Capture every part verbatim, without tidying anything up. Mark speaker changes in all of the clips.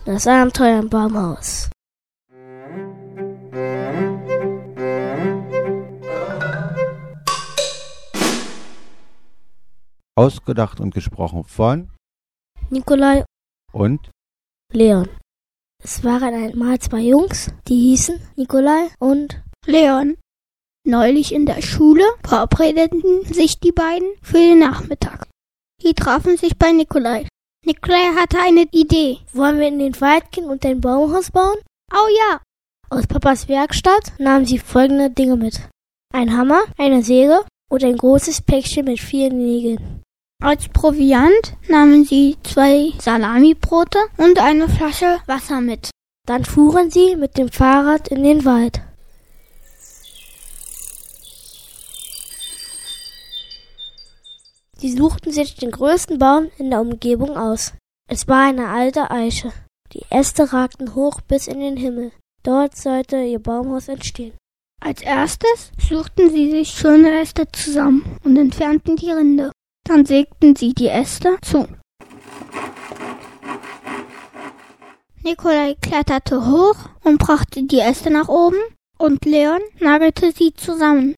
Speaker 1: Das Abenteuer im Baumhaus.
Speaker 2: Ausgedacht und gesprochen von
Speaker 1: Nikolai
Speaker 2: und
Speaker 1: Leon. Es waren einmal zwei Jungs, die hießen Nikolai und
Speaker 3: Leon. Neulich in der Schule verabredeten sich die beiden für den Nachmittag. Die trafen sich bei Nikolai. Nikolai hatte eine Idee.
Speaker 1: Wollen wir in den Wald gehen und ein Baumhaus bauen?
Speaker 3: Oh ja!
Speaker 1: Aus Papas Werkstatt nahmen sie folgende Dinge mit. Ein Hammer, eine Säge und ein großes Päckchen mit vielen Nägeln.
Speaker 3: Als Proviant nahmen sie zwei Salamibrote und eine Flasche Wasser mit.
Speaker 1: Dann fuhren sie mit dem Fahrrad in den Wald. Sie suchten sich den größten Baum in der Umgebung aus. Es war eine alte Eiche. Die Äste ragten hoch bis in den Himmel. Dort sollte ihr Baumhaus entstehen.
Speaker 3: Als erstes suchten sie sich schöne Äste zusammen und entfernten die Rinde. Dann sägten sie die Äste zu. Nikolai kletterte hoch und brachte die Äste nach oben und Leon nagelte sie zusammen.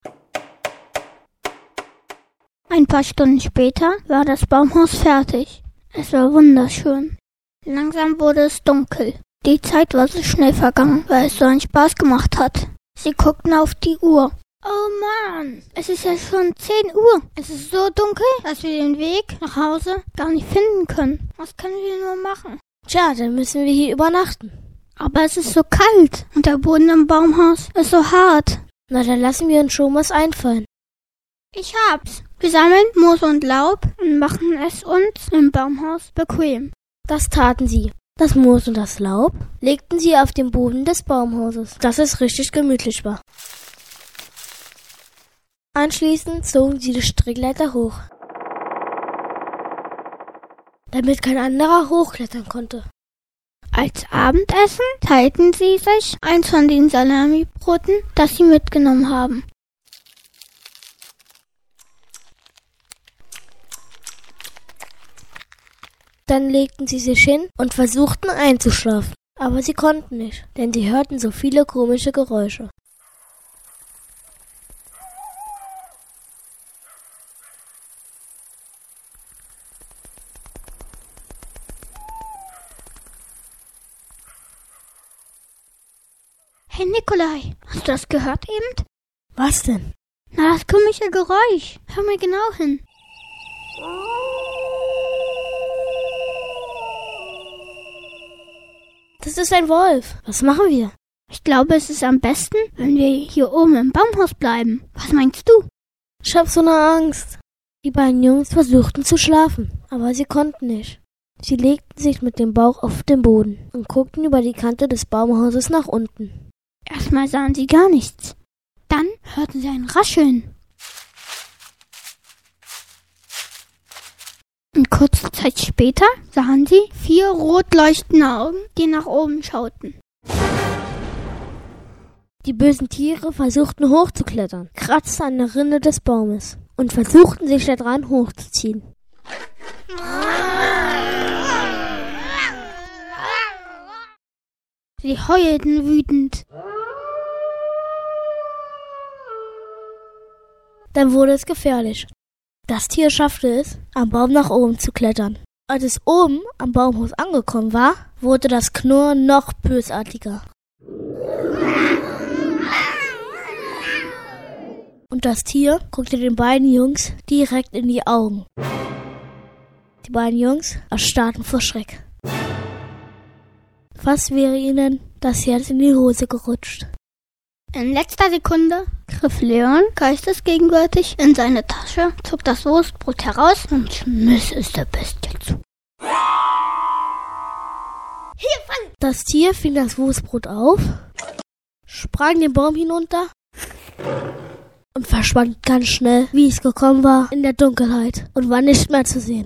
Speaker 3: Ein paar Stunden später war das Baumhaus fertig. Es war wunderschön. Langsam wurde es dunkel. Die Zeit war so schnell vergangen, weil es so einen Spaß gemacht hat. Sie guckten auf die Uhr. Oh Mann, es ist ja schon zehn Uhr. Es ist so dunkel, dass wir den Weg nach Hause gar nicht finden können. Was können wir nur machen?
Speaker 1: Tja, dann müssen wir hier übernachten.
Speaker 3: Aber es ist so kalt und der Boden im Baumhaus ist so hart.
Speaker 1: Na, dann lassen wir uns schon was einfallen.
Speaker 3: Ich hab's. Wir sammeln Moos und Laub und machen es uns im Baumhaus bequem.
Speaker 1: Das taten sie. Das Moos und das Laub legten sie auf den Boden des Baumhauses, dass es richtig gemütlich war. Anschließend zogen sie die Strickleiter hoch, damit kein anderer hochklettern konnte.
Speaker 3: Als Abendessen teilten sie sich eins von den Salamibroten, das sie mitgenommen haben.
Speaker 1: Dann legten sie sich hin und versuchten einzuschlafen. Aber sie konnten nicht, denn sie hörten so viele komische Geräusche.
Speaker 3: Hey Nikolai, hast du das gehört eben?
Speaker 1: Was denn?
Speaker 3: Na, das komische Geräusch. Hör mal genau hin.
Speaker 1: Das ist ein Wolf. Was machen wir?
Speaker 3: Ich glaube, es ist am besten, wenn wir hier oben im Baumhaus bleiben. Was meinst du?
Speaker 1: Ich hab so eine Angst. Die beiden Jungs versuchten zu schlafen, aber sie konnten nicht. Sie legten sich mit dem Bauch auf den Boden und guckten über die Kante des Baumhauses nach unten.
Speaker 3: Erstmal sahen sie gar nichts. Dann hörten sie ein Rascheln. Und kurze Zeit später sahen sie vier rot leuchtende Augen, die nach oben schauten.
Speaker 1: Die bösen Tiere versuchten hochzuklettern, kratzten an der Rinde des Baumes und versuchten sich daran hochzuziehen.
Speaker 3: Sie heulten wütend.
Speaker 1: Dann wurde es gefährlich. Das Tier schaffte es, am Baum nach oben zu klettern. Als es oben am Baumhaus angekommen war, wurde das Knurren noch bösartiger. Und das Tier guckte den beiden Jungs direkt in die Augen. Die beiden Jungs erstarrten vor Schreck. Fast wäre ihnen das Herz in die Hose gerutscht.
Speaker 3: In letzter Sekunde griff Leon geistesgegenwärtig in seine Tasche, zog das Wurstbrot heraus und schmiss es der Bestie zu.
Speaker 1: Hier, fang! Das Tier fing das Wurstbrot auf, sprang den Baum hinunter und verschwand ganz schnell, wie es gekommen war, in der Dunkelheit und war nicht mehr zu sehen.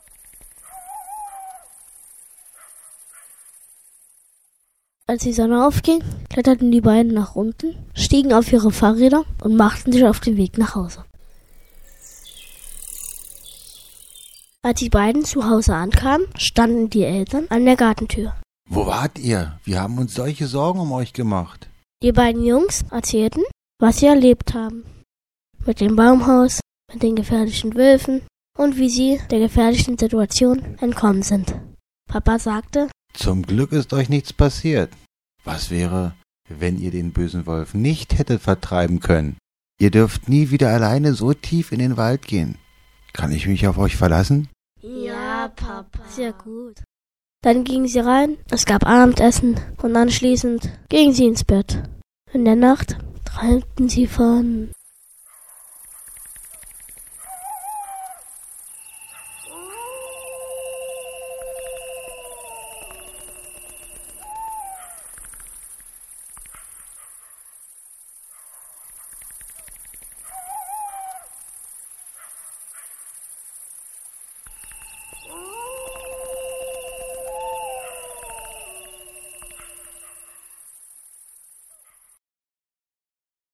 Speaker 1: Als die Sonne aufging, kletterten die beiden nach unten, stiegen auf ihre Fahrräder und machten sich auf den Weg nach Hause. Als die beiden zu Hause ankamen, standen die Eltern an der Gartentür.
Speaker 2: Wo wart ihr? Wir haben uns solche Sorgen um euch gemacht.
Speaker 1: Die beiden Jungs erzählten, was sie erlebt haben. Mit dem Baumhaus, mit den gefährlichen Wölfen und wie sie der gefährlichen Situation entkommen sind. Papa sagte,
Speaker 2: Zum Glück ist euch nichts passiert. Was wäre, wenn ihr den bösen Wolf nicht hättet vertreiben können? Ihr dürft nie wieder alleine so tief in den Wald gehen. Kann ich mich auf euch verlassen?
Speaker 1: Ja, Papa. Sehr gut. Dann gingen sie rein, es gab Abendessen und anschließend gingen sie ins Bett. In der Nacht träumten sie von